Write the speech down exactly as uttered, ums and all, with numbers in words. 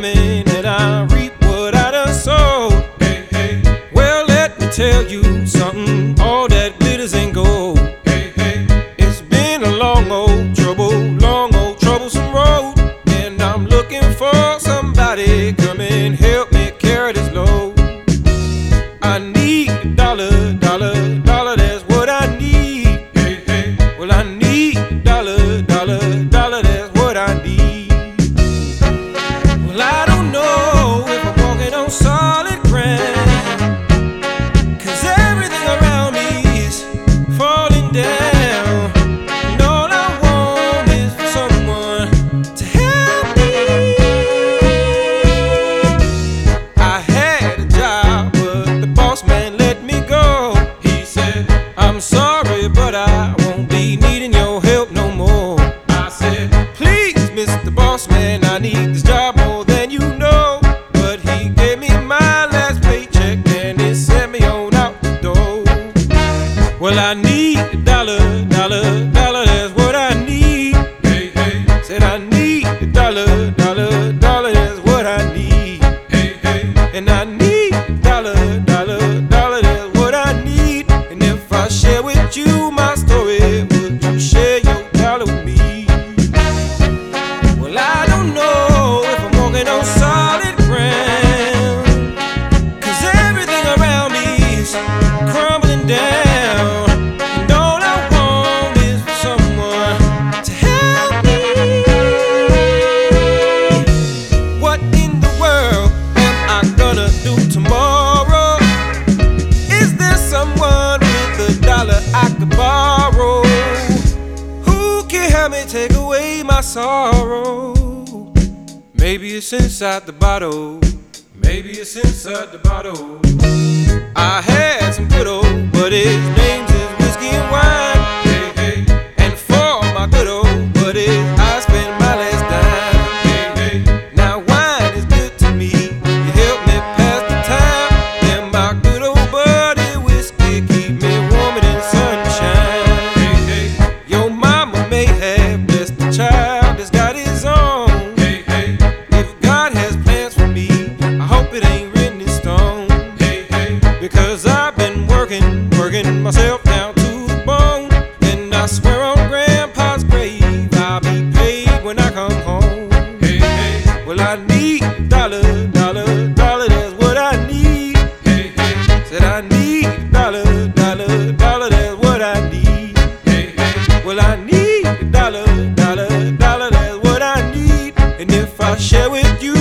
coming, and I reap what I done sowed. Hey, hey, Well, let me tell you something, all that glitters ain't gold. hey, hey. It's been a long old trouble, long old troublesome road, and I'm looking for somebody come and help me carry this load. I need a dollar, dollar, dollar, that's what I need. Hey, hey. Well, I need a dollar, dollar, dollar, that's what I need. Well, I don't know if I'm walking on solid ground, 'cause everything around me is falling down. And all I want is for someone to help me. I had a job, but the boss man let me go. He said, I'm sorry, but I won't be needing your help no more. I said, Please, Mister Boss Man, I need this job more than you know. But he gave me my last paycheck and he sent me on out the door. Well, I need a dollar, dollar, dollar, that's what I need. hey, hey, Said I need a dollar, dollar, dollar, that's what I need. hey, hey. And I need a dollar, dollar, dollar, that's what I need. And if I share with you my story, would you share your dollar with me? Well, I don't know if I'm walking on solid ground, 'cause everything around me is crumbling down. And all I want is for someone to help me. What in the world am I gonna do tomorrow? Is there someone with a dollar I could borrow? Who can help me take away my sorrow? Maybe it's inside the bottle. Maybe it's inside the bottle. I had some good old buddies, names is whiskey and wine. Hey, hey, And for my good old buddies, I spend my last dime. hey, hey. Now wine is good to me, you help me pass the time. And my good old buddy whiskey keep me warmer than sunshine. Hey, hey, Your mama may have blessed the child that's got his own. hey, hey, If God has plans for me, I hope it ain't written in stone. hey, hey. Because I've been working, working myself down to the bone. And I swear on Grandpa's grave, I'll be paid when I come home. Hey, hey, Well, I need a dollar, dollar, dollar, that's what I need. hey, hey, Said I need a dollar, dollar, dollar, that's what I need. hey, hey. Well, I need a dollar, dollar, dollar, that's what I need. And if I share with you